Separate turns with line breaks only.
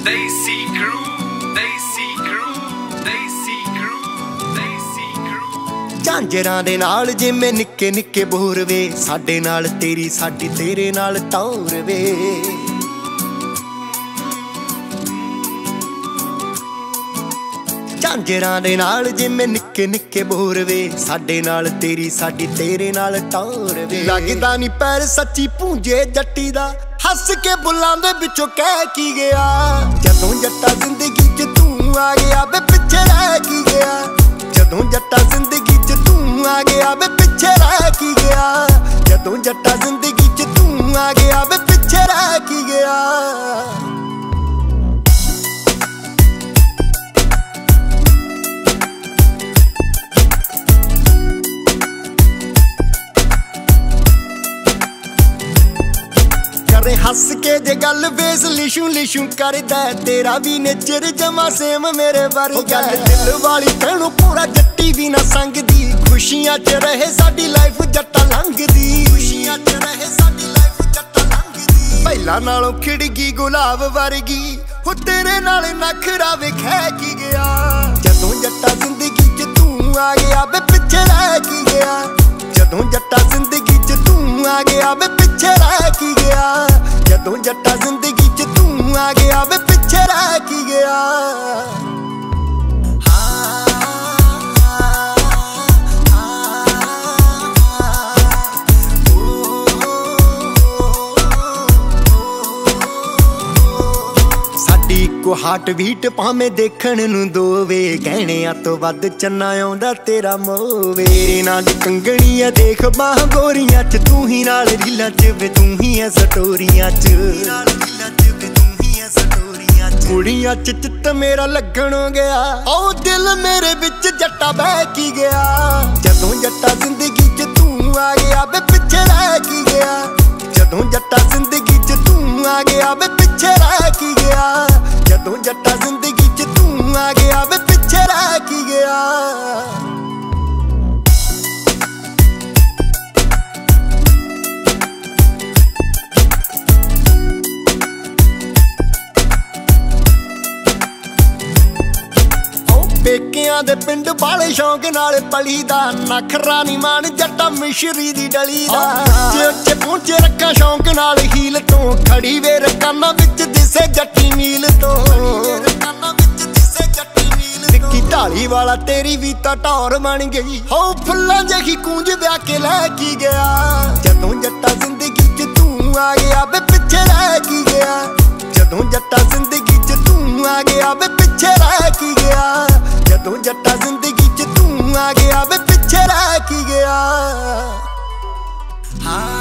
Desi Crew, Desi Crew, Desi Crew, Desi Crew।
ਝਾਂਜਰਾਂ ਦੇ ਨਾਲ ਜਿਵੇਂ ਨਿੱਕੇ ਨਿੱਕੇ ਬੋਰ ਵੇ, ਸਾਡੇ ਨਾਲ ਤੇਰੀ ਸਾਡੀ ਤੇਰੇ ਨਾਲ ਟੌਰ ਵੇ। ਝਾਂਜਰਾਂ ਦੇ ਨਾਲ ਜਿਵੇਂ ਨਿੱਕੇ ਨਿੱਕੇ ਬੋਰ ਵੇ, ਸਾਡੇ ਨਾਲ ਤੇਰੀ ਸਾਡੀ ਤੇਰੇ ਨਾਲ ਟੌਰ ਵੇ। ਲੱਗਦਾ ਨੀ ਪੈਰ ਸੱਚੀ ਪੂੰਝੇ ਜੱਟੀ ਦਾ, ਹੱਸ ਕੇ ਬੁੱਲਾਂ ਦੇ ਵਿੱਚੋਂ ਕਹਿ ਕੀ ਗਿਆ। ਜਦੋਂ ਜੱਟਾ ਜ਼ਿੰਦਗੀ 'ਚ ਤੂੰ ਆ ਗਿਆ ਵੇ ਪਿੱਛੇ ਰਹਿ ਕੀ ਗਿਆ। ਜਦੋਂ ਜੱਟਾ ਜ਼ਿੰਦਗੀ 'ਚ ਤੂੰ ਆ ਗਿਆ ਵੇ ਪਿੱਛੇ ਰਹਿ ਕੀ ਗਿਆ। ਜਦੋਂ ਜੱਟਾ ਜ਼ਿੰਦਗੀ 'ਚ ਤੂੰ ਆ ਗਿਆ ਵੇ ਪਿੱਛੇ ਰਹਿ ਕੀ ਗਿਆ। ਹੱਸ ਕੇ ਜੇ ਗੱਲ ਵੇਸ ਲਿਸ਼ੂ ਲਿਸ਼ੂ ਕਰਦਾ, ਤੇਰਾ ਵੀ ਨੇਚਰ ਜਮਾ ਸੇਮ ਮੇਰੇ ਵਰਗਾ। ਦਿਲ ਵਾਲੀ ਤੈਨੂੰ ਪੂਰਾ ਜੱਟੀ ਵੀ ਨਾ ਸੰਗਦੀ, ਖੁਸ਼ੀਆਂ 'ਚ ਰਹੇ ਸਾਡੀ ਲਾਈਫ ਜੱਟਾ ਲੰਘਦੀ। ਖੁਸ਼ੀਆਂ 'ਚ ਰਹੇ ਸਾਡੀ ਲਾਈਫ ਜੱਟਾ ਲੰਘਦੀ। ਪਹਿਲਾਂ ਨਾਲੋਂ ਖਿੜ ਗਈ ਗੁਲਾਬ ਵਰਗੀ, ਹੋ ਤੇਰੇ ਨਾਲ ਨਖਰਾ ਵੇਖੈ ਕੀ ਗਿਆ। ਜਦੋਂ ਜੱਟਾ ਜ਼ਿੰਦਗੀ 'ਚ ਤੂੰ ਆ ਗਿਆ ਵੇ ਪਿੱਛੇ ਰਹਿ ਕੀ ਗਿਆ। ਜਦੋਂ ਜੱਟਾ ਜ਼ਿੰਦਗੀ 'ਚ ਤੂੰ ਆ ਗਿਆ ਵੇ ਪਿੱਛੇ ਰਹਿ ਕੀ ਗਿਆ। ਜਦੋਂ ਜੱਟਾ ਜ਼ਿੰਦਗੀ 'ਚ ਤੂੰ ਆ ਗਿਆ ਵੇ ਪਿੱਛੇ ਰਹਿ ਕੀ ਗਿਆ। ਸਾਡੀ ਇੱਕੋ ਹਾਰਟ ਬੀਟ ਭਾਵੇਂ ਦੇਖਣ ਨੂੰ ਦੋਵੇ, ਗਹਿਣਿਆਂ ਤੋਂ ਵੱਧ ਚੰਨਾ ਆਉਂਦਾ ਤੇਰਾ ਮੋਵੇ। ਤੇਰੇ ਨਾਲ ਕੰਗਣੀ ਆ ਦੇਖ ਬਾਹਾਂ ਗੋਰੀਆਂ 'ਚ, ਤੂੰ ਹੀ ਨਾਲ ਰੀਲਾਂ 'ਚ ਵੇ ਤੂੰ ਹੀ ਐ ਸਟੋਰੀਆਂ 'ਚ। ਕੁੜੀਆਂ 'ਚ ਚਿੱਤ ਮੇਰਾ ਲੱਗਣ ਗਿਆ, ਓ ਦਿਲ ਮੇਰੇ ਵਿੱਚ ਜੱਟਾ ਬਹਿ ਕੀ ਗਿਆ। ਜਦੋਂ ਜੱਟਾ ਜ਼ਿੰਦਗੀ 'ਚ ਤੂੰ ਆ ਗਿਆ ਵੇ ਪਿੱਛੇ ਰਹਿ ਕੀ ਗਿਆ। ਜਦੋਂ ਜੱਟਾ ਜ਼ਿੰਦਗੀ 'ਚ ਤੂੰ ਆ ਗਿਆ ਵੇ ਪਿੱਛੇ ਰਹਿ ਕੀ ਗਿਆ। ਜਦੋਂ ਜੱਟਾ ਜ਼ਿੰਦਗੀ 'ਚ ਤੂੰ ਆ ਗਿਆ ਵੇ ਪਿੱਛੇ ਰਹਿ ਕੀ ਗਿਆ। ਪੇਕਿਆਂ ਦੇ ਪਿੰਡ ਵਾਲੇ ਸ਼ੌਂਕ ਨਾਲ ਪਲੀ ਦਾ, ਨਖਰਾ ਨੀ ਮਾਨ ਜੱਟਾ ਮਿਸ਼ਰੀ ਦੀ ਡਲੀ ਦਾ। ਜੇ ਉੱਚੇ ਪਹੁੰਚੇ ਰੱਖਾਂ ਸ਼ੌਂਕ ਨਾਲ ਹੀਲ ਤੋਂ, ਖੜੀ ਵੇ ਰਕਾਨਾ ਵਿੱਚ ਦਿਸੇ ਜੱਟੀ ਮੀਲ ਤੋਂ। ਵਿੱਕੀ ਢਾਲੀ ਵਾਲਾ ਤੇਰੀ ਵੀ ਤਾਂ ਟੌਰ ਬਣ ਗਈ, ਹੋ ਫੁੱਲਾਂ ਜਿਹੀ ਕੂੰਜ ਵਿਆਹ ਕੇ ਲੈ ਕੀ ਗਿਆ। ਜਦੋਂ ਜੱਟਾ ਜ਼ਿੰਦਗੀ 'ਚ ਤੂੰ ਆ ਗਿਆ ਵੇ ਪਿੱਛੇ ਰਹਿ ਕੀ ਗਿਆ। ਜਦੋਂ ਜੱਟਾ ਜ਼ਿੰਦਗੀ 'ਚ ਤੂੰ ਆ ਗਿਆ ਵੇ ਪਿੱਛੇ ਰਹਿ ਕੀ ਗਿਆ। ਜਦੋਂ ਜੱਟਾ ਜ਼ਿੰਦਗੀ 'ਚ ਤੂੰ ਆ ਗਿਆ ਵੇ ਪਿੱਛੇ ਰਹਿ ਕੀ ਗਿਆ।